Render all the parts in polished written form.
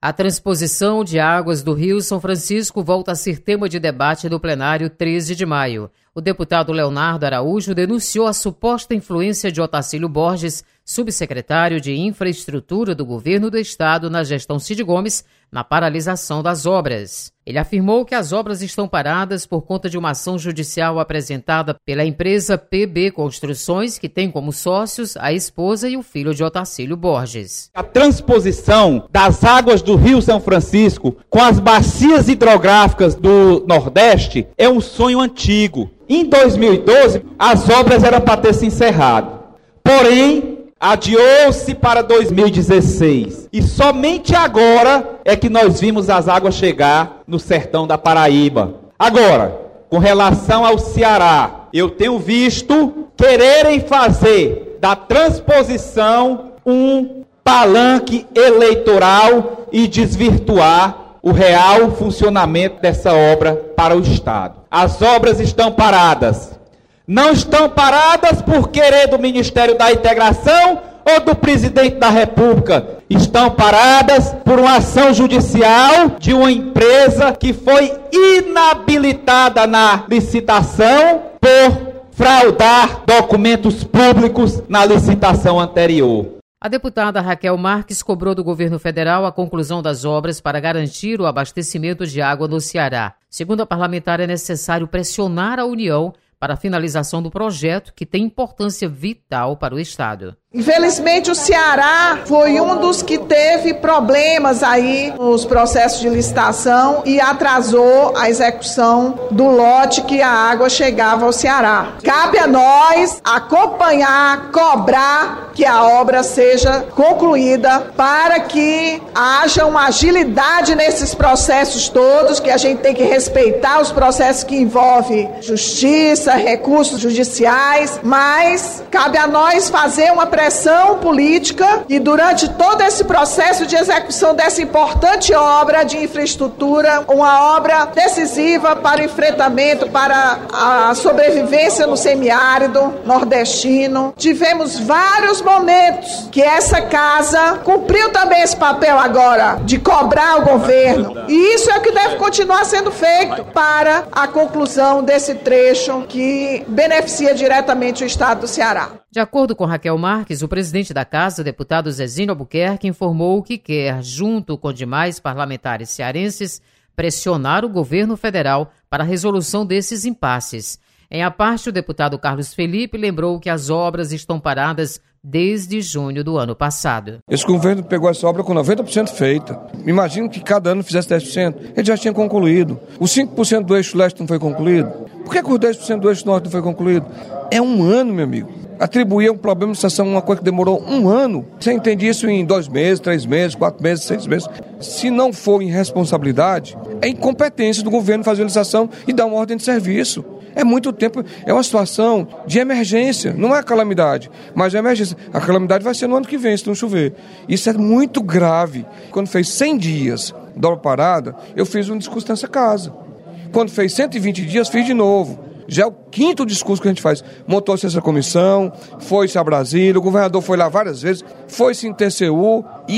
A transposição de águas do Rio São Francisco volta a ser tema de debate no plenário 13 de maio. O deputado Leonardo Araújo denunciou a suposta influência de Otacílio Borges, subsecretário de Infraestrutura do Governo do Estado na gestão Cid Gomes, na paralisação das obras. Ele afirmou que as obras estão paradas por conta de uma ação judicial apresentada pela empresa PB Construções, que tem como sócios a esposa e o filho de Otacílio Borges. A transposição das águas do Rio São Francisco com as bacias hidrográficas do Nordeste é um sonho antigo. Em 2012, as obras eram para ter se encerrado. Porém, adiou-se para 2016. E somente agora é que nós vimos as águas chegar no sertão da Paraíba. Agora, com relação ao Ceará, eu tenho visto quererem fazer da transposição um palanque eleitoral e desvirtuar o real funcionamento dessa obra para o Estado. As obras estão paradas. Não estão paradas por querer do Ministério da Integração ou do Presidente da República. Estão paradas por uma ação judicial de uma empresa que foi inabilitada na licitação por fraudar documentos públicos na licitação anterior. A deputada Raquel Marques cobrou do governo federal a conclusão das obras para garantir o abastecimento de água no Ceará. Segundo a parlamentar, é necessário pressionar a União para a finalização do projeto, que tem importância vital para o Estado. Infelizmente, o Ceará foi um dos que teve problemas aí nos processos de licitação e atrasou a execução do lote que a água chegava ao Ceará. Cabe a nós acompanhar, cobrar que a obra seja concluída para que haja uma agilidade nesses processos todos, que a gente tem que respeitar os processos que envolvem justiça, recursos judiciais, mas cabe a nós fazer uma pressão política e durante todo esse processo de execução dessa importante obra de infraestrutura, uma obra decisiva para o enfrentamento, para a sobrevivência no semiárido nordestino. Tivemos vários momentos que essa casa cumpriu também esse papel agora de cobrar o governo, e isso é o que deve continuar sendo feito para a conclusão desse trecho que beneficia diretamente o Estado do Ceará. De acordo com Raquel Marques, o presidente da Casa, o deputado Zezinho Albuquerque, informou que quer, junto com demais parlamentares cearenses, pressionar o governo federal para a resolução desses impasses. Em a parte, o deputado Carlos Felipe lembrou que as obras estão paradas desde junho do ano passado. Esse governo pegou essa obra com 90% feita. Imagino que cada ano fizesse 10%. Ele já tinha concluído. Os 5% do eixo leste não foi concluído. Por que os 10% do eixo norte não foi concluído? É um ano, meu amigo. Atribuir um problema de licitação uma coisa que demorou um ano. Você entende isso em 2 meses, 3 meses, 4 meses, 6 meses. Se não for irresponsabilidade, é incompetência do governo fazer a licitação e dar uma ordem de serviço. É muito tempo, é uma situação de emergência, não é calamidade, mas é emergência. A calamidade vai ser no ano que vem, se não chover. Isso é muito grave. Quando fez 100 dias da obra parada, eu fiz um discurso nessa casa. Quando fez 120 dias, fiz de novo. Já é o 5º discurso que a gente faz. Montou-se essa comissão, foi-se a Brasília, o governador foi lá várias vezes, foi-se em TCU e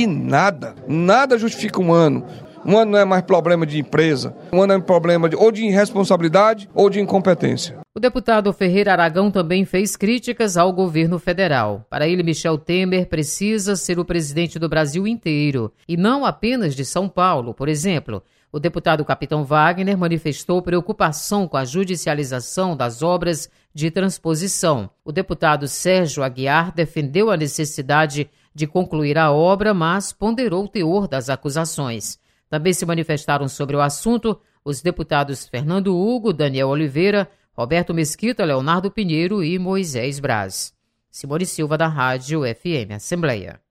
nada justifica um ano. Um ano não é mais problema de empresa, um ano é problema ou de irresponsabilidade ou de incompetência. O deputado Ferreira Aragão também fez críticas ao governo federal. Para ele, Michel Temer precisa ser o presidente do Brasil inteiro e não apenas de São Paulo, por exemplo. O deputado Capitão Wagner manifestou preocupação com a judicialização das obras de transposição. O deputado Sérgio Aguiar defendeu a necessidade de concluir a obra, mas ponderou o teor das acusações. Também se manifestaram sobre o assunto os deputados Fernando Hugo, Daniel Oliveira, Roberto Mesquita, Leonardo Pinheiro e Moisés Braz. Simone Silva, da Rádio FM Assembleia.